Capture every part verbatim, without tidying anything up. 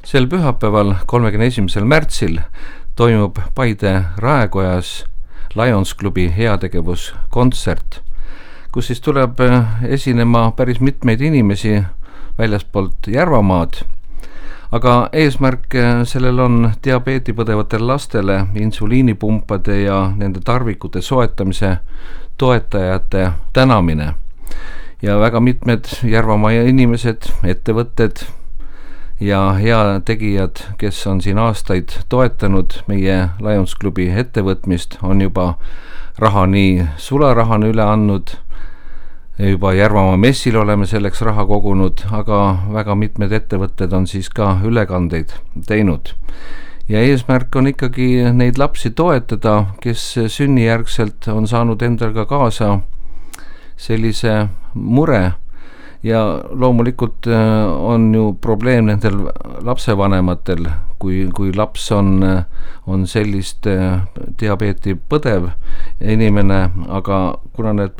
Sel pühapäeval, kolmekümne esimesel märtsil toimub Paide Raekojas Lions klubi heategevuskontsert, kus siis tuleb esinema päris mitmeid inimesi väljaspoolt Järvamaad, aga eesmärk sellel on diabeeti põdevatele lastele insuliinipumpade ja nende tarvikute soetamise toetajate tänamine. Ja väga mitmed Järvamaa inimesed, ettevõtted ja heategijad, kes on siin aastaid toetanud meie Lions klubi ettevõtmist, on juba raha nii sularahana üle andnud, juba Järvamaa messil oleme selleks raha kogunud, aga väga mitmed ettevõtted on siis ka ülekandeid teinud. Ja eesmärk on ikkagi neid lapsi toetada, kes sünnijärgselt on saanud endal ka kaasa sellise mure. Ja loomulikult on ju probleem nendel lapsevanematel, kui, kui laps on, on sellist diabeeti põdev inimene, aga kuna need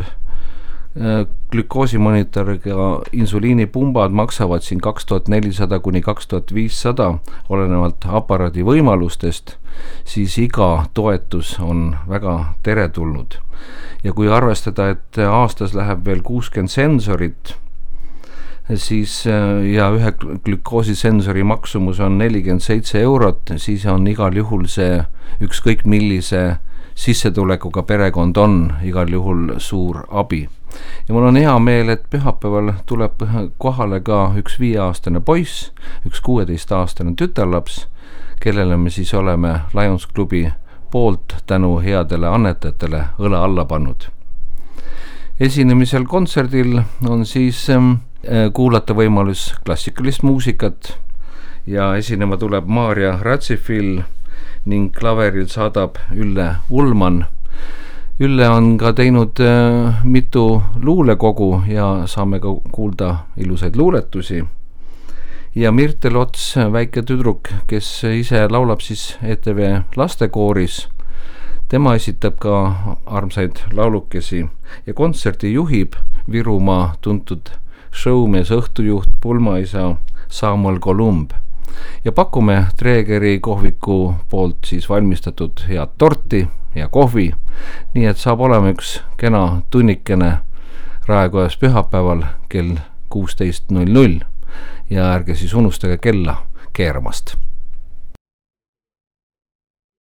glükoosimonitoriga insuliinipumbad maksavad siin kaks tuhat nelisada kuni kaks tuhat viissada olenevalt aparaadi võimalustest, siis iga toetus on väga teretulnud. Ja kui arvestada, et aastas läheb veel kuuskümmend sensorit, siis ja ühe glükoosisensori maksumus on nelikümmend seitse eurot, siis on igal juhul see ükskõik millise sissetulekuga perekond on igal juhul suur abi. Ja mul on hea meel, et pühapäeval tuleb kohale ka üks viieaastane poiss, üks kuueteistaastane tütarlaps, kellele me siis oleme Lions klubi poolt tänu headele annetajatele õla alla pannud. Esinemisel kontserdil on siis kuulata võimalus klassikalist muusikat ja esinema tuleb Maarja Ratsifil ning klaveril saadab Ülle Ullmann. Ülle on ka teinud mitu luulekogu ja saame ka kuulda ilusaid luuletusi. Ja Mirte Lots, väike tüdruk, kes ise laulab siis E T V lastekooris, tema esitab ka armsaid laulukesi ja kontserti juhib Virumaa tuntud showmees õhtujuht pulmaisa Samuel Kolumb. Ja pakume Treegeri kohviku poolt siis valmistatud head torti ja kohvi, nii et saab olema üks kena tunnikene Raekojas pühapäeval kell kuusteist null null ja ärge siis unustage kella keeramast.